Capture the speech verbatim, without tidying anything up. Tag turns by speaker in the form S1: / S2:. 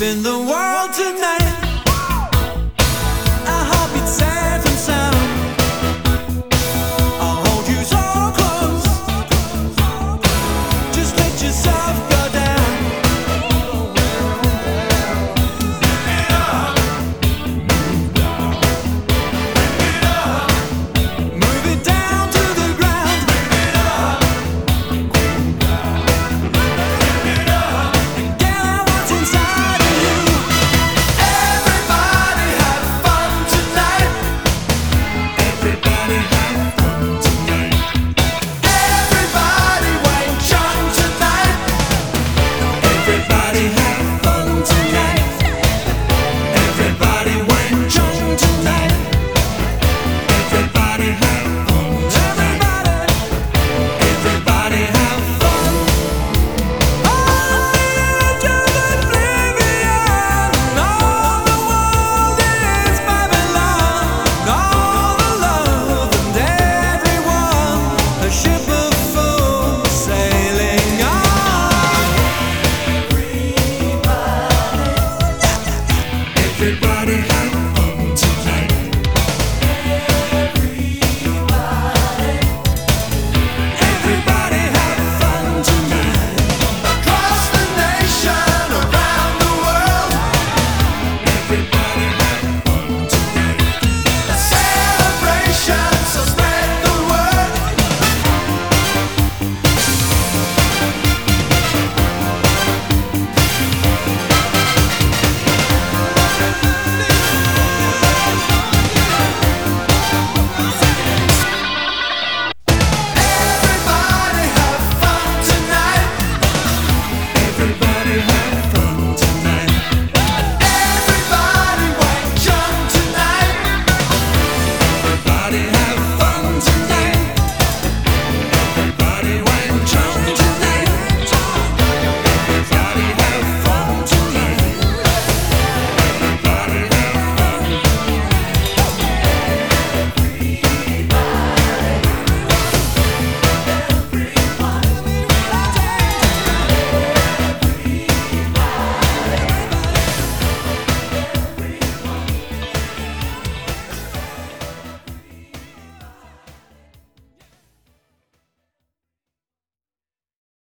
S1: in the world tonight. I hope it's safe and sound. I'll hold you so close. Just let yourself go down. Pick it up. Pick it up. Move it down to the ground. Pick it up. Pick it up. And get out what's inside of you. Everybody have fun tonight. Everybody have fun tonight. Everybody wait young tonight. Everybody have fun tonight. Everybody wait young tonight. Everybody have fun tonight. Everybody, everybody have fun. On the edge of oblivion, all the world is Babylon. All the love and everyone, a ship of fools sailing on. Everybody have